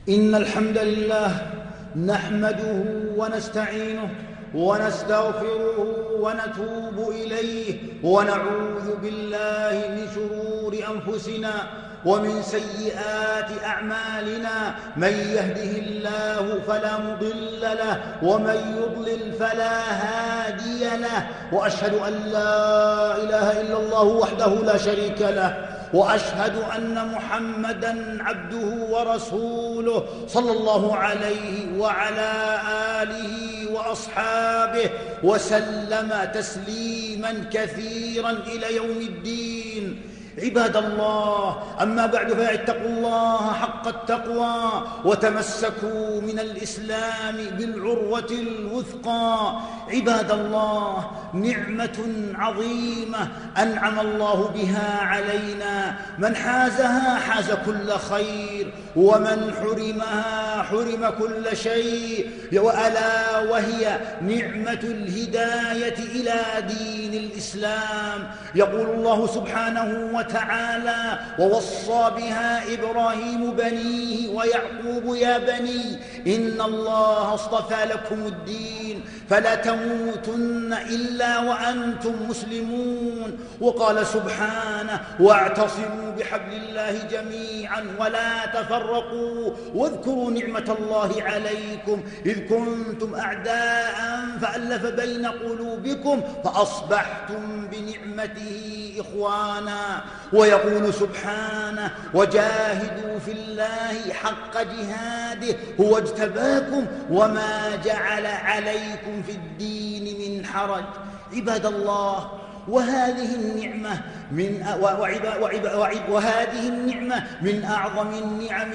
إن الحمد لله نحمده ونستعينه ونستغفره ونتوب إليه ونعوذ بالله من شرور أنفسنا ومن سيئات أعمالنا. من يهده الله فلا مضل له ومن يضلل فلا هادي له، وأشهد أن لا إله إلا الله وحده لا شريك له، وأشهد أن محمدًا عبده ورسوله صلى الله عليه وعلى آله وأصحابه وسلم تسليماً كثيراً إلى يوم الدين. عباد الله، أما بعد فاتقوا الله حق التقوى وتمسكوا من الإسلام بالعروة الوثقى. عباد الله، نعمة عظيمة أنعم الله بها علينا، من حازها حاز كل خير، ومن حرمها حرم كل شيء، وألا وهي نعمة الهداية إلى دين الإسلام. يقول الله سبحانه وتعالى: ووصى بها إبراهيم بنيه ويعقوب يا بني إن الله اصطفى لكم الدين فلا تموتن إلا وأنتم مسلمون. وقال سبحانه: واعتصموا بحبل الله جميعا ولا تفرقوا واذكروا نعمة الله عليكم إذ كنتم أعداء فألف بين قلوبكم فأصبحتم بنعمته إخوانا. ويقول سبحانه: وجاهدوا في الله حق جهاده هو اجتباكم وما جعل عليكم في الدين من حرج. عباد الله، وهذه النعمة من أعظم النعم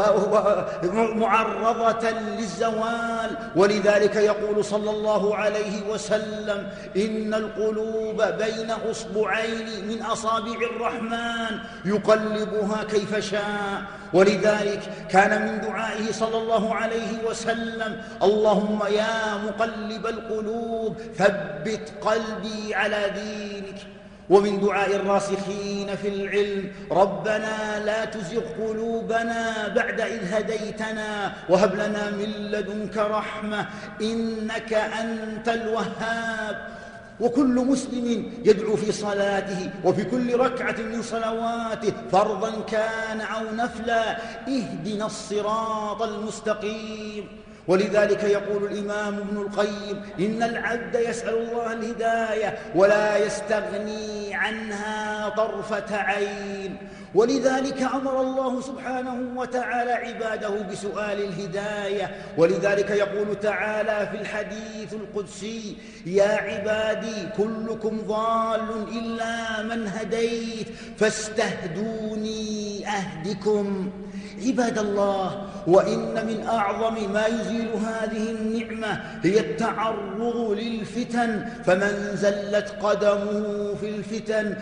معرضة للزوال، ولذلك يقول صلى الله عليه وسلم: إن القلوب بين أصبعين من أصابع الرحمن يقلبها كيف شاء. ولذلك كان من دعائه صلى الله عليه وسلم: اللهم يا مقلب القلوب ثبت قلبي على دينك. ومن دعاء الراسخين في العلم: ربنا لا تزغ قلوبنا بعد إذ هديتنا وهب لنا من لدنك رحمة إنك أنت الوهاب. وكل مسلم يدعو في صلاته وفي كل ركعة من صلواته فرضا كان أو نفلا: اهدنا الصراط المستقيم. ولذلك يقول الإمام ابن القيم: إن العبد يسأل الله الهداية ولا يستغني عنها طرفة عين. ولذلك أمر الله سبحانه وتعالى عباده بسؤال الهداية. ولذلك يقول تعالى في الحديث القدسي: يا عبادي كلكم ضال إلا من هديت فاستهدوني أهدكم. عباد الله، وإن من أعظم ما يزيل هذه النعمة هي التعرض للفتن، فمن زلت قدمه في الفتن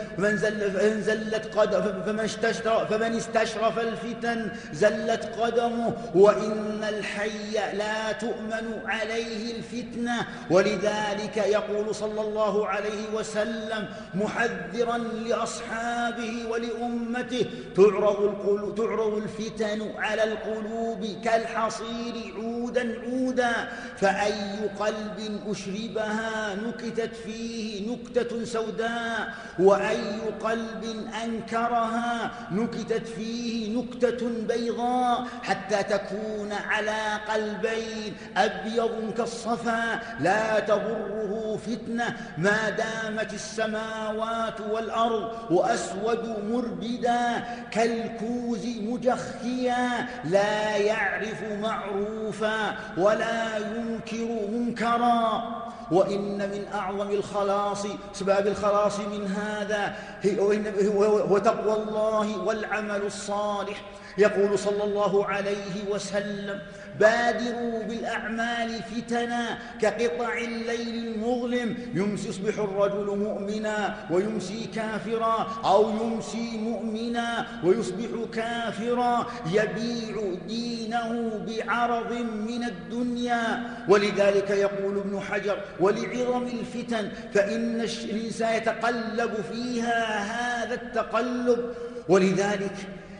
فمن استشرف الفتن زلت قدمه، وإن الحي لا تؤمن عليه الفتنة. ولذلك يقول صلى الله عليه وسلم محذرا لأصحابه ولأمته: تعرض الفتن على القلوب كالحصير عودا عودا، فأي قلب أشربها نكتت فيه نكتة سوداء، وأي قلب أنكرها نكتت فيه نكتة بيضاء، حتى تكون على قلبين أبيض كالصفا لا تضره فتنة ما دامت السماوات والأرض، وأسود مربدا كالكوز مجخيا لا يعرف معروفا ولا ينكر منكرا. وإن من أعظم أسباب الخلاص من هذا هو تقوى الله والعمل الصالح. يقول صلى الله عليه وسلم: بادروا بالأعمال فتنا كقطع الليل المظلم، يصبح الرجل مؤمنا ويمسي كافرا، أو يمسي مؤمنا ويصبح كافرا، يبيع دينه بعرض من الدنيا. ولذلك يقول ابن حجر: ولعظم الفتن فإن الإنسان يتقلب فيها هذا التقلب. ولذلك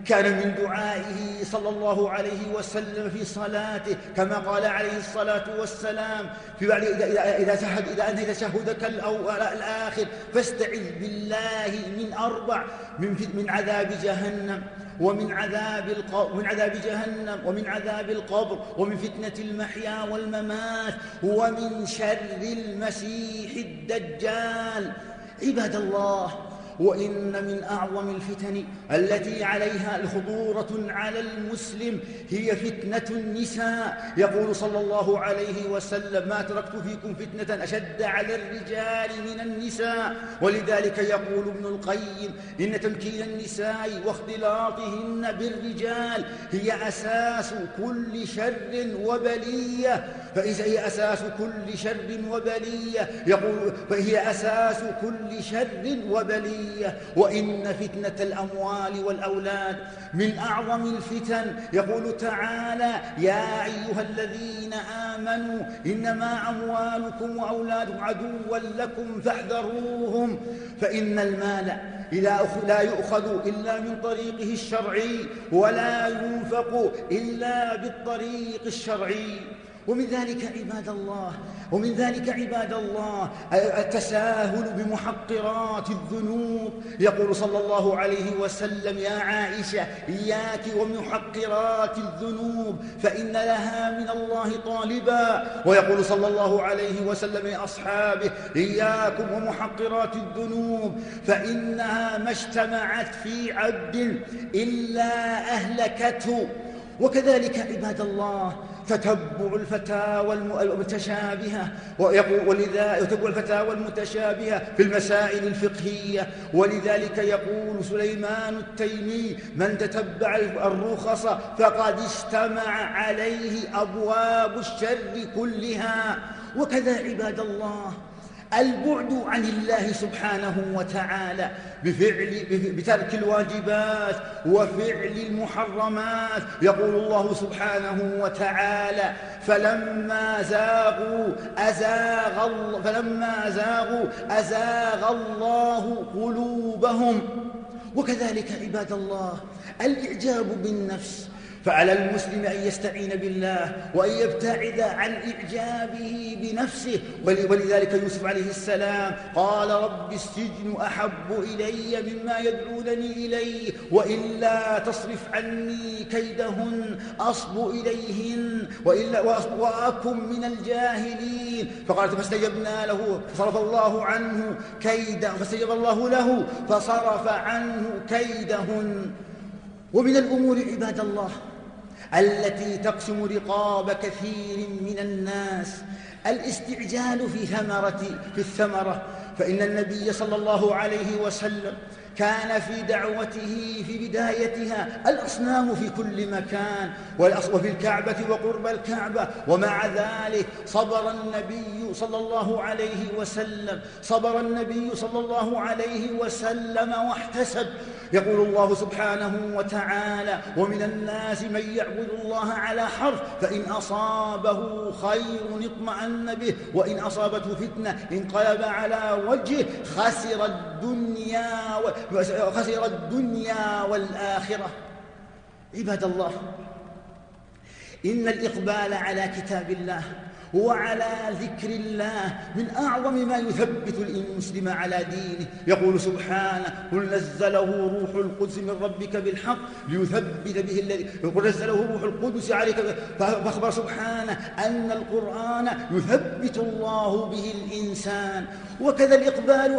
كان من دعائه صلى الله عليه وسلم في صلاته كما قال عليه الصلاة والسلام إذا أنهيت تشهدك الآخر فاستعذ بالله من 4: من عذاب جهنم ومن عذاب جهنم ومن عذاب القبر ومن فتنة المحيا والممات ومن شر المسيح الدجال. عباد الله، وإن من أعظم الفتن التي عليها الخطورة على المسلم هي فتنة النساء. يقول صلى الله عليه وسلم: ما تركت فيكم فتنة أشد على الرجال من النساء. ولذلك يقول ابن القيم: إن تمكين النساء واختلاطهن بالرجال هي أساس كل شر وبلية. فإذا هي أساس كل شر وبلية، يقول فهي أساس كل شر وبلية. وإن فتنة الأموال والأولاد من أعظم الفتن. يقول تعالى: يا أيها الذين آمنوا إنما أموالكم وأولادكم عدوا لكم فاحذروهم. فإن المال لا يؤخذ إلا من طريقه الشرعي ولا ينفق إلا بالطريق الشرعي. ومن ذلك عباد الله التساهل بمحقرات الذنوب. يقول صلى الله عليه وسلم: يا عائشة إياك ومحقرات الذنوب فإن لها من الله طالبا. ويقول صلى الله عليه وسلم لأصحابه: إياكم ومحقرات الذنوب فإنها ما اجتمعت في عبد إلا أهلكته. وكذلك عباد الله تتبع الفتاوى المتشابهة، يتبع الفتاوى المتشابهة في المسائل الفقهية. ولذلك يقول سليمان التيمي: من تتبع الرخص فقد اجتمع عليه أبواب الشر كلها. وكذا عباد الله البعد عن الله سبحانه وتعالى بترك الواجبات وفعل المحرمات. يقول الله سبحانه وتعالى: فلما زاغوا أزاغ الله قلوبهم. وكذلك عباد الله الإعجاب بالنفس. فعلى المسلم أن يستعين بالله وأن يبتعد عن إعجابه بنفسه. ولذلك يوسف عليه السلام قال: رب السجن أحب إلي مما يدعونني إليه وإلا تصرف عني كيدهن أصب إليهن وأكن من الجاهلين. فقالت: فاستجبنا له فصرف الله عنه فاستجاب الله له فصرف عنه كيدهن. ومن الأمور عباد الله التي تقسم رقاب كثير من الناس الاستعجال في الثمرة. فإن النبي صلى الله عليه وسلم كان في دعوته في بدايتها الأصنام في كل مكان وفي الكعبة وقرب الكعبة، ومع ذلك صبر النبي صلى الله عليه وسلم واحتسب. يقول الله سبحانه وتعالى: ومن الناس من يعبد الله على حرف فإن أصابه خير اطمأن به وإن أصابته فتنة انقلب على وجهه خسر الدنيا والآخرة. عباد الله، إن الإقبال على كتاب الله وعلى ذكر الله من أعظم ما يثبت المسلم على دينه. يقول سبحانه: قل نزله روح القدس من ربك بالحق ليثبت به الذي قل نزله روح القدس عليك. فأخبر سبحانه أن القرآن يثبت الله به الإنسان. وكذا الإقبال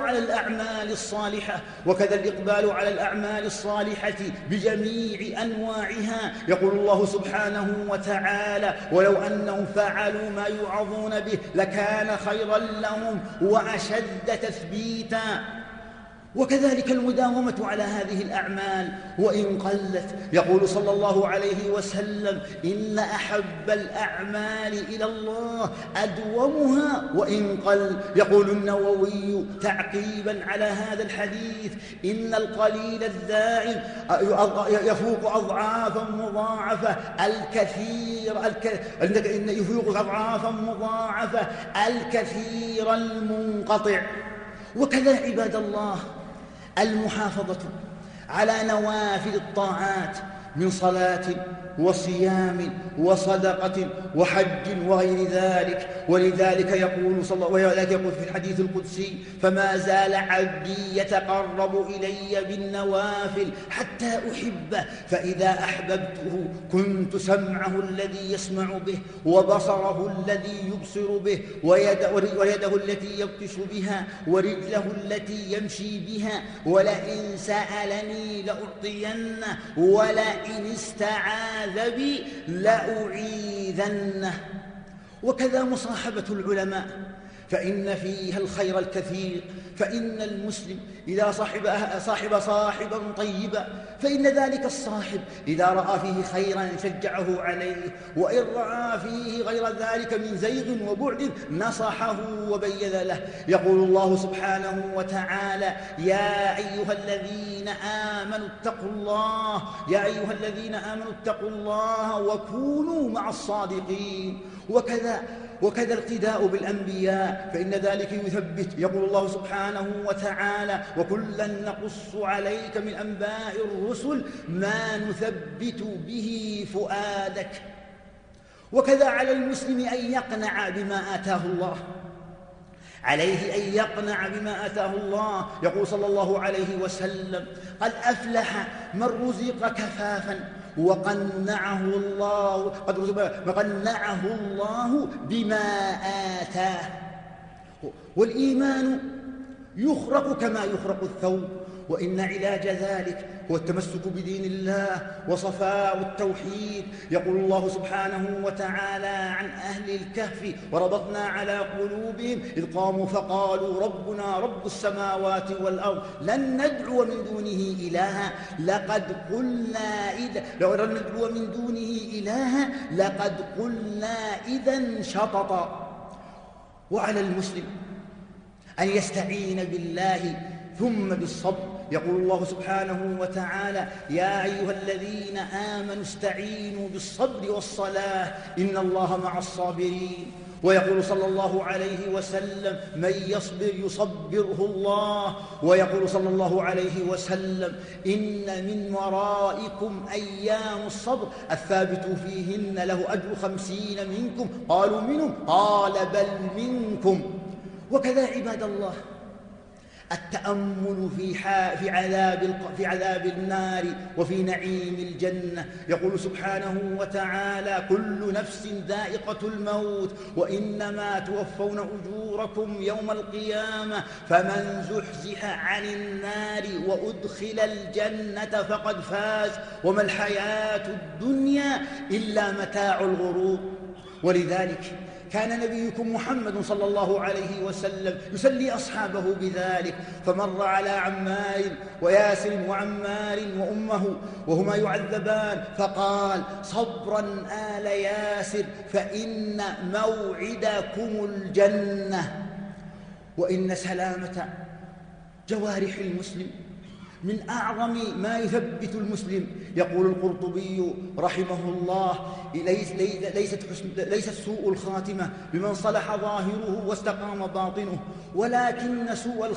على الأعمال الصالحة بجميع أنواعها. يقول الله سبحانه وتعالى: ولو أنهم فعلوا ما يوعظون به لكان خيرا لهم وأشد تثبيتا. وكذلك المداومة على هذه الأعمال وإن قلت. يقول صلى الله عليه وسلم: إن أحب الأعمال إلى الله أدومها وإن قل. يقول النووي تعقيبا على هذا الحديث: إن القليل الدائم يفوق أضعافا مضاعفة الكثير المنقطع. وكذا عباد الله المحافظة على نوافل الطاعات من صلاة وصيام وصدقة وحج وغير ذلك. ولذلك يقول في الحديث القدسي: فما زال عبدي يتقرب إلي بالنوافل حتى أحبه، فإذا أحببته كنت سمعه الذي يسمع به، وبصره الذي يبصر به، ويده التي يبطش بها، ورجله التي يمشي بها، ولئن سألني لأعطينه، ولئن استعاذ بي لأعيذنه. وكذا مصاحبة العلماء فإن فيها الخير الكثير، فإن المسلم إذا صاحب صاحبا طيبا فإن ذلك الصاحب إذا رأى فيه خيرا شجعه عليه، وإن رأى فيه غير ذلك من زيغ وبعد نصحه وبين له. يقول الله سبحانه وتعالى: يا أيها الذين آمنوا اتقوا الله وكونوا مع الصادقين. وكذا الاقتداء بالأنبياء فإن ذلك يثبت. يقول الله سبحانه وتعالى: وكلا نقص عليك من أنباء الرسل ما نثبت به فؤادك. وكذا على المسلم أن يقنع بما آتاه الله، عليه أن يقنع بما آتاه الله. يقول صلى الله عليه وسلم: قد أفلح من رزق كفافا وقنعه الله بما آتاه. والإيمان يخرق كما يخرق الثوب، وإن علاج ذلك هو التمسك بدين الله وصفاء التوحيد. يقول الله سبحانه وتعالى عن أهل الكهف: وربطنا على قلوبهم إذ قاموا فقالوا ربنا رب السماوات والأرض لن ندعو من دونه إلها لقد قلنا إذا شططا. وعلى المسلم أن يستعين بالله ثم بالصبر. يقول الله سبحانه وتعالى: يا أيها الذين آمنوا استعينوا بالصبر والصلاة إن الله مع الصابرين. ويقول صلى الله عليه وسلم: من يصبر يصبره الله. ويقول صلى الله عليه وسلم: إن من ورائكم أيام الصبر الثابت فيهن له أجر 50 منكم. قالوا منهم؟ قال بل منكم. وكذا عباد الله التأمل في عذاب النار وفي نعيم الجنة. يقول سبحانه وتعالى: كل نفس ذائقة الموت وإنما توفون أجوركم يوم القيامة فمن زحزح عن النار وأدخل الجنة فقد فاز وما الحياة الدنيا إلا متاع الغرور. ولذلك كان نبيكم محمد صلى الله عليه وسلم يسلي أصحابه بذلك، فمر على عمار وياسر وعمار وأمه وهما يعذبان فقال: صبرا آل ياسر فإن موعدكم الجنة. وإن سلامة جوارح المسلم من أعظم ما يثبت المسلم. يقول القرطبي رحمه الله: ليست سوء الخاتمة بمن صلح ظاهره واستقام باطنه، ولكن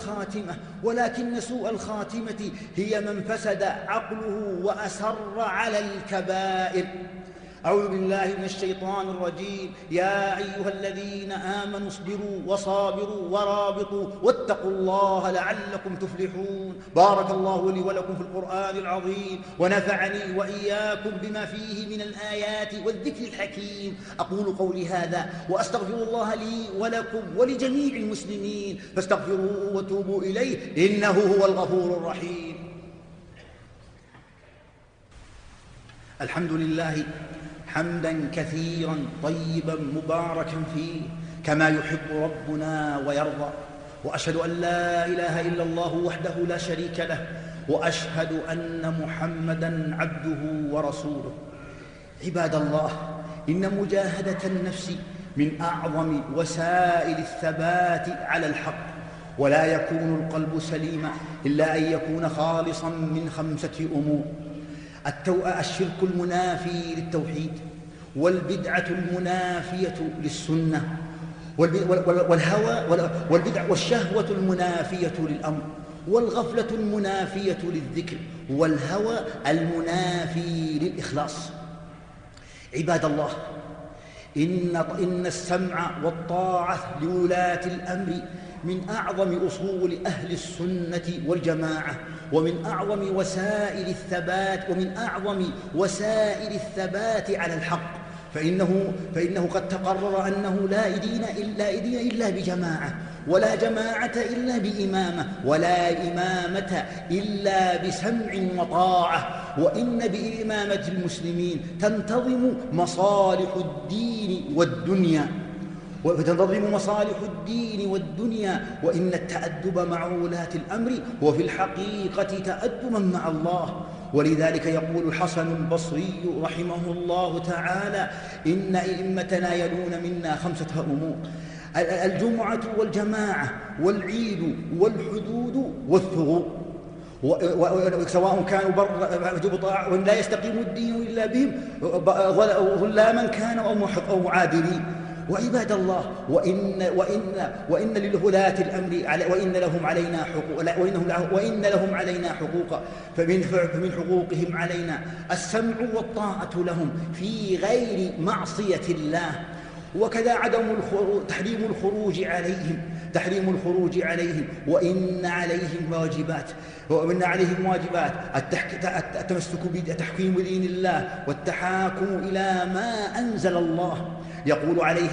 سوء الخاتمة هي من فسد عقله وأسر على الكبائر. أعوذ بالله من الشيطان الرجيم. يا أيها الذين آمنوا اصبروا وصابروا ورابطوا واتقوا الله لعلكم تفلحون. بارك الله لي ولكم في القرآن العظيم، ونفعني وإياكم بما فيه من الآيات والذكر الحكيم. أقول قولي هذا وأستغفر الله لي ولكم ولجميع المسلمين، فاستغفروه وتوبوا إليه إنه هو الغفور الرحيم. الحمد لله حمدا كثيرا طيبا مباركا فيه كما يحب ربنا ويرضى. وأشهد أن لا إله إلا الله وحده لا شريك له، وأشهد أن محمدا عبده ورسوله. عباد الله، إن مجاهدة النفس من أعظم وسائل الثبات على الحق، ولا يكون القلب سليما إلا أن يكون خالصا من 5 أمور: الشرك المنافي للتوحيد، والبدعة المنافية للسنة، والشهوة المنافية للأمر، والغفلة المنافية للذكر، والهوى المنافي للإخلاص. عباد الله، إن السمع والطاعة لولاة الأمر من أعظم أصول أهل السنة والجماعة، ومن أعظم وسائل الثبات على الحق، فإنه قد تقرر أنه لا دين إلا بجماعة، ولا جماعة إلا بإمامة، ولا إمامة إلا بسمع وطاعة، وإن بإمامة المسلمين تنتظم مصالح الدين والدنيا، وإن التأدب مع ولاة الأمر هو في الحقيقة تأدبا مع الله. ولذلك يقول الحسن البصري رحمه الله تعالى: إن أئمتنا يلون منا 5 أمور: الجمعة والجماعة والعيد والحدود والثغور، سواء كانوا بطاعة ولا يستقيم الدين إلا بهم، ظلاما كانوا أو معادلين. وعباد الله، وإن لولاة الأمر وإن لهم علينا حقوقا، فمن حقوقهم علينا السمع والطاعة لهم في غير معصية الله، وكذا تحريم الخروج عليهم، وإن عليهم واجبات التمسك بتحكيم دين الله والتحاكم إلى ما أنزل الله. يقول عليه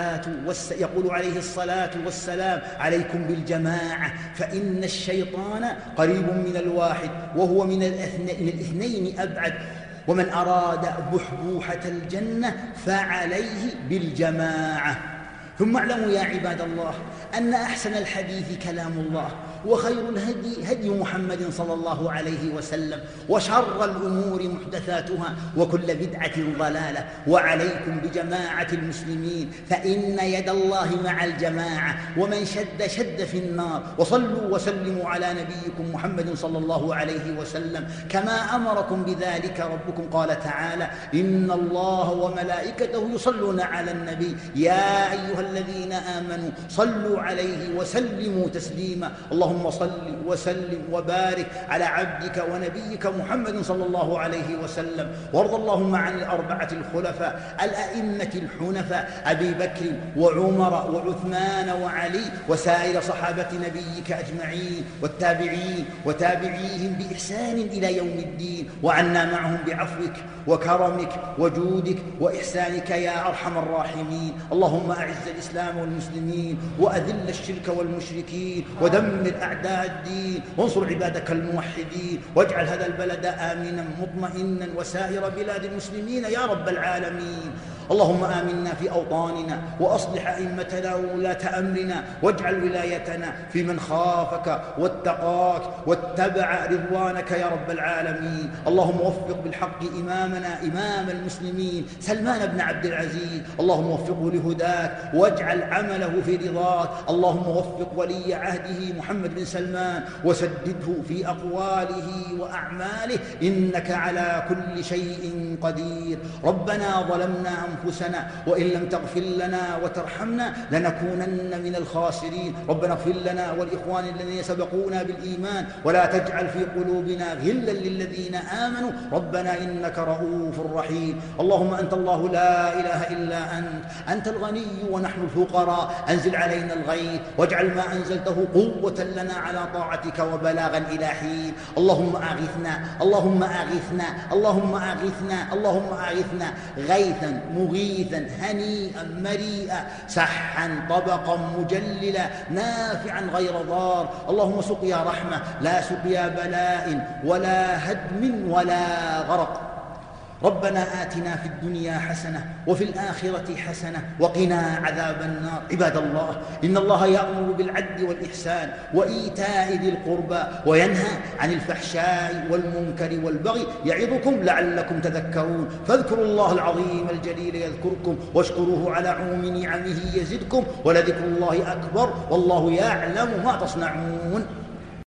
الصلاة والسلام: عليكم بالجماعة، فإن الشيطان قريب من الواحد، وهو من الاثنين أبعد، ومن أراد بحبوحة الجنة فعليه بالجماعة. ثم اعلموا يا عباد الله أن أحسن الحديث كلام الله، وخير الهدي هدي محمد صلى الله عليه وسلم، وشر الأمور محدثاتها، وكل بدعة ضلالة. وعليكم بجماعة المسلمين، فإن يد الله مع الجماعة، ومن شد في النار. وصلوا وسلموا على نبيكم محمد صلى الله عليه وسلم كما أمركم بذلك ربكم. قال تعالى: إن الله وملائكته يصلون على النبي يا أيها الذين آمنوا صلوا عليه وسلموا تسليما. اللهم صل وسلم وبارك على عبدك ونبيك محمد صلى الله عليه وسلم. وارض اللهم عن الأربعة الخلفاء الأئمة الحنفاء أبي بكر وعمر وعثمان وعلي، وسائر صحابة نبيك أجمعين، والتابعين وتابعيهم بإحسان إلى يوم الدين، وعنا معهم بعفوك وكرمك وجودك وإحسانك يا أرحم الراحمين. اللهم أعز الإسلام والمسلمين، وأذل الشرك والمشركين، ودمر أعداء الدين، وانصر عبادك الموحدين، واجعل هذا البلد آمنا مطمئنا وسائر بلاد المسلمين يا رب العالمين. اللهم آمنا في أوطاننا، وأصلح أئمتنا وولاة أمرنا، واجعل ولايتنا في من خافك واتقاك واتبع رضوانك يا رب العالمين. اللهم وفق بالحق إمام المسلمين سلمان بن عبد العزيز، اللهم وفقه لهداك واجعل عمله في رضاك. اللهم وفق ولي عهده محمد بن سلمان، وسدده في أقواله وأعماله، إنك على كل شيء قدير. ربنا ظلمنا أنفسنا، وإن لم تغفر لنا وترحمنا لنكونن من الخاسرين. ربنا اغفر لنا والإخوان الذين سبقونا بالإيمان، ولا تجعل في قلوبنا غلا للذين آمنوا، ربنا إنك رؤوف رحيم. اللهم أنت الله لا إله إلا أنت الغني ونحن الفقراء، أنزل علينا الغيث، واجعل ما أنزلته قوة لنا على طاعتك وبلاغا إلى حين. اللهم أغثنا، اللهم أغثنا، اللهم أغثنا، اللهم أغثنا غيثا مغيثا هنيئا مريئا، سحا طبقا مجللا نافعا غير ضار. اللهم سقيا رحمة لا سقيا بلاء ولا هدم ولا غرق. ربنا آتنا في الدنيا حسنة وفي الآخرة حسنة وقنا عذاب النار. عباد الله، إن الله يأمر بالعدل والإحسان وإيتاء ذي القربى، وينهى عن الفحشاء والمنكر والبغي، يعظكم لعلكم تذكرون. فاذكروا الله العظيم الجليل يذكركم، واشكروه على عموم نعمه يزدكم، ولذكر الله أكبر، والله يعلم ما تصنعون.